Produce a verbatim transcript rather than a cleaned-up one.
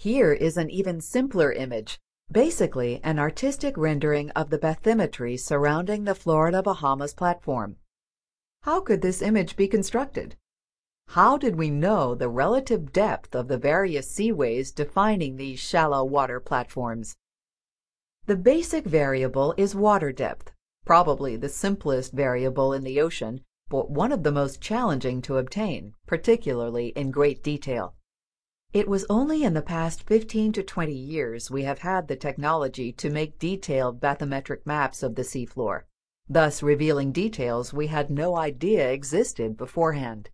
Here is an even simpler image, basically an artistic rendering of the bathymetry surrounding the Florida Bahamas platform. How could this image be constructed? How did we know the relative depth of the various seaways defining these shallow water platforms? The basic variable is water depth, probably the simplest variable in the ocean, but one of the most challenging to obtain, particularly in great detail. It was only in the past fifteen to twenty years we have had the technology to make detailed bathymetric maps of the seafloor, thus revealing details we had no idea existed beforehand.